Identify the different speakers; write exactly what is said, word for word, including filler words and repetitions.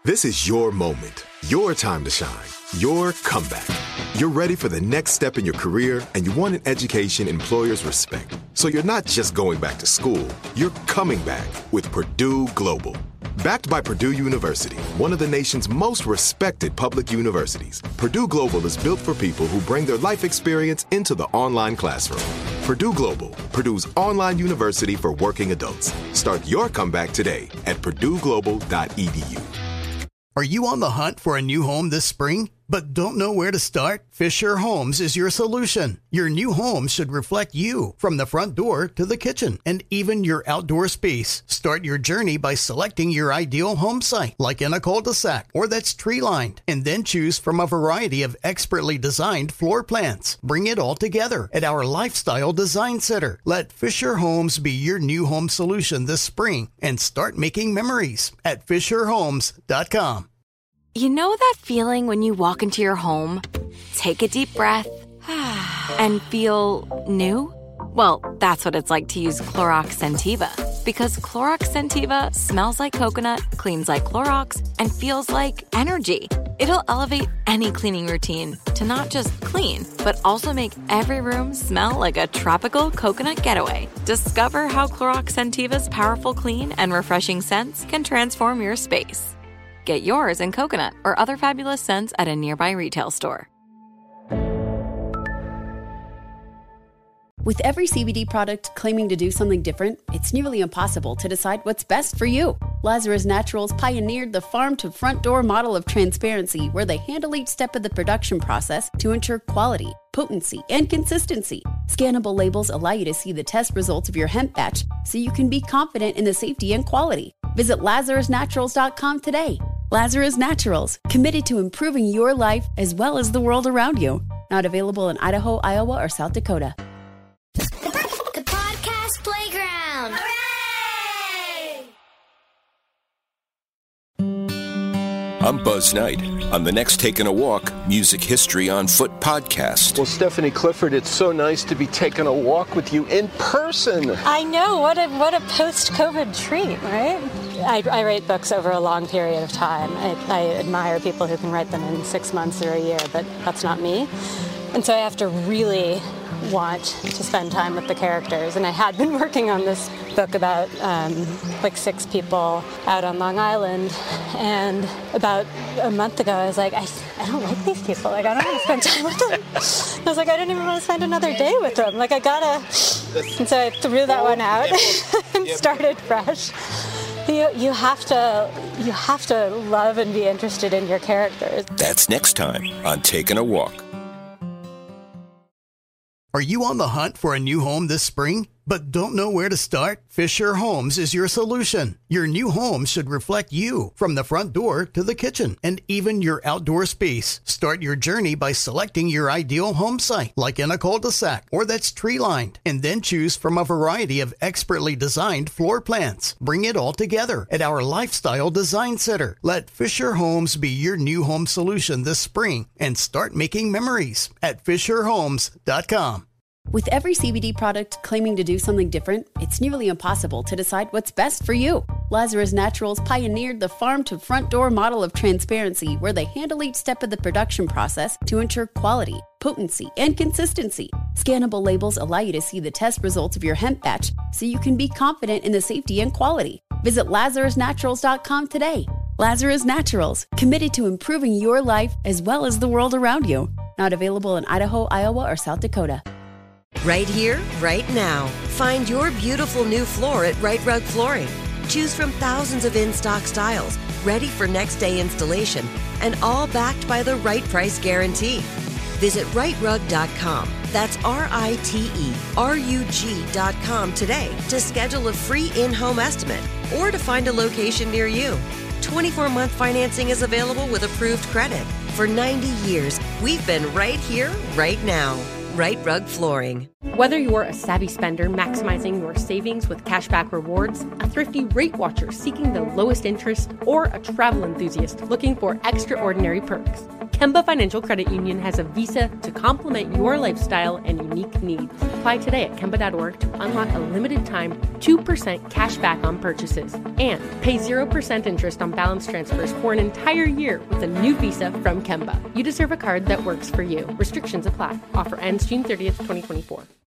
Speaker 1: This is your moment, your time to shine, your comeback. You're ready for the next step in your career, and you want an education employers respect. So you're not just going back to school, you're coming back with Purdue Global. Backed by Purdue University, one of the nation's most respected public universities, Purdue Global is built for people who bring their life experience into the online classroom. Purdue Global, Purdue's online university for working adults. Start your comeback today at purdue global dot e d u.
Speaker 2: Are you on the hunt for a new home this spring, but don't know where to start? Fisher Homes is your solution. Your new home should reflect you, from the front door to the kitchen, and even your outdoor space. Start your journey by selecting your ideal home site, like in a cul-de-sac or that's tree-lined, and then choose from a variety of expertly designed floor plans. Bring it all together at our Lifestyle Design Center. Let Fisher Homes be your new home solution this spring, and start making memories at fisher homes dot com.
Speaker 3: You know that feeling when you walk into your home, take a deep breath, and feel new? Well, that's what it's like to use Clorox Scentiva. Because Clorox Scentiva smells like coconut, cleans like Clorox, and feels like energy. It'll elevate any cleaning routine to not just clean, but also make every room smell like a tropical coconut getaway. Discover how Clorox Scentiva's powerful clean and refreshing scents can transform your space. Get yours in coconut or other fabulous scents at a nearby retail store.
Speaker 4: With every C B D product claiming to do something different, it's nearly impossible to decide what's best for you. Lazarus Naturals pioneered the farm-to-front-door model of transparency, where they handle each step of the production process to ensure quality, potency, and consistency. Scannable labels allow you to see the test results of your hemp batch, so you can be confident in the safety and quality. Visit lazarus naturals dot com today. Lazarus Naturals, committed to improving your life as well as the world around you. Not available in Idaho, Iowa, or South Dakota.
Speaker 5: The Podcast Playground! Hooray!
Speaker 6: I'm Buzz Knight on the next Taking a Walk Music History on Foot podcast.
Speaker 7: Well, Stephanie Clifford, it's so nice to be taking a walk with you in person.
Speaker 8: I know. What a what a post-COVID treat, right? I, I write books over a long period of time. I, I admire people who can write them in six months or a year, but that's not me. And so I have to really want to spend time with the characters. And I had been working on this book about um, like six people out on Long Island. And about a month ago, I was like, I, I don't like these people. Like, I don't want to spend time with them. I was like, I don't even want to spend another day with them. Like, I gotta. And so I threw that one out and started fresh. You, you have to you have to love and be interested in your characters.
Speaker 6: That's next time on Taking a Walk.
Speaker 2: Are you on the hunt for a new home this spring, but don't know where to start? Fisher Homes is your solution. Your new home should reflect you, from the front door to the kitchen, and even your outdoor space. Start your journey by selecting your ideal home site, like in a cul-de-sac or that's tree-lined, and then choose from a variety of expertly designed floor plans. Bring it all together at our Lifestyle Design Center. Let Fisher Homes be your new home solution this spring, and start making memories at fisher homes dot com.
Speaker 4: With every C B D product claiming to do something different, it's nearly impossible to decide what's best for you. Lazarus Naturals pioneered the farm-to-front-door model of transparency, where they handle each step of the production process to ensure quality, potency, and consistency. Scannable labels allow you to see the test results of your hemp batch, so you can be confident in the safety and quality. Visit lazarus naturals dot com today. Lazarus Naturals, committed to improving your life as well as the world around you. Not available in Idaho, Iowa, or South Dakota.
Speaker 9: Right here, right now. Find your beautiful new floor at Right Rug Flooring. Choose from thousands of in-stock styles, ready for next day installation, and all backed by the right price guarantee. Visit right rug dot com. That's R I T E R U G dot com today to schedule a free in-home estimate or to find a location near you. twenty-four month financing is available with approved credit. For ninety years, we've been right here, right now. Right Rug Flooring.
Speaker 10: Whether you're a savvy spender maximizing your savings with cashback rewards, a thrifty rate watcher seeking the lowest interest, or a travel enthusiast looking for extraordinary perks, Kemba Financial Credit Union has a visa to complement your lifestyle and unique needs. Apply today at Kemba dot org to unlock a limited-time two percent cash back on purchases and pay zero percent interest on balance transfers for an entire year with a new visa from Kemba. You deserve a card that works for you. Restrictions apply. Offer ends June thirtieth, twenty twenty-four.